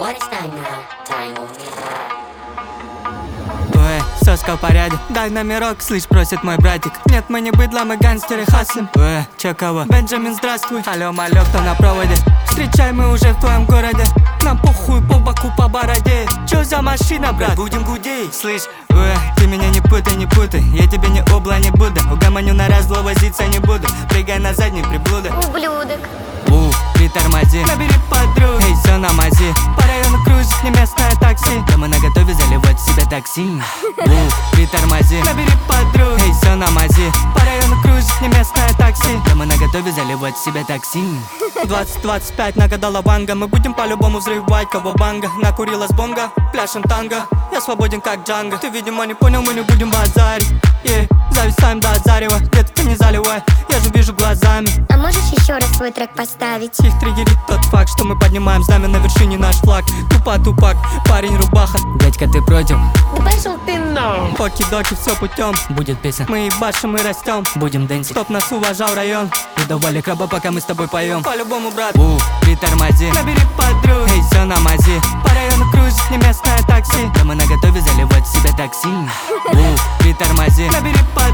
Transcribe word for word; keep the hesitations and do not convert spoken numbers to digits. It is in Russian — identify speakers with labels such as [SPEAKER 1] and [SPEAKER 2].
[SPEAKER 1] What is time now? Time will be there.
[SPEAKER 2] Ой, соска в порядке, дай номерок, слышь, просит мой братик. Нет, мы не быдло, мы гангстеры хаслим. Ой, чё кого? Бенджамин, здравствуй. Алло, малё, кто на проводе? Встречай, мы уже в твоем городе. Нам похуй по боку, по бороде. Чё за машина, брат? Будем гудеть. Слышь, ой, ты меня не путай, не путай. Я тебе не обла, не буду. Угомоню на раз, зло возиться не буду. Прыгай на задний, приблуда.
[SPEAKER 1] Ублюдок.
[SPEAKER 2] У, притормози, набери подруг. Эй, всё на мази. По району кружит не местное такси. Да мы наготове заливать в себя такси. У, притормози, набери подруг. Эй, всё на мази. По району кружит не местное такси. Да мы наготове заливать в себя такси. Двадцать двадцать пять нагадала ванга. Мы будем по-любому взрывать кого банга. Накурилась бонга, пляшем танго. Я свободен как Джанго. Ты, видимо, не понял, мы не будем базарить. yeah. Зависаем до зарева, где-то ты не заливай. Я же вижу глазами.
[SPEAKER 1] А можешь еще раз свой трек поставить?
[SPEAKER 2] Их триггерит тот факт, что мы поднимаем знамя на вершине наш флаг. Тупа тупак, парень рубаха. Дядька, ты против?
[SPEAKER 1] Да пошел ты на.
[SPEAKER 2] Оки-доки, все путем. Будет песня. Мы ебашим и растем. Будем дэнсить. Стоп, нас уважал район. И давали краба, пока мы с тобой поем. По-любому, брат. У, притормози, набери подруг. Эй, все на мази. По району кружит не местное такси. Да мы наготове заливать в себя такси. У, притормози, набери подруг.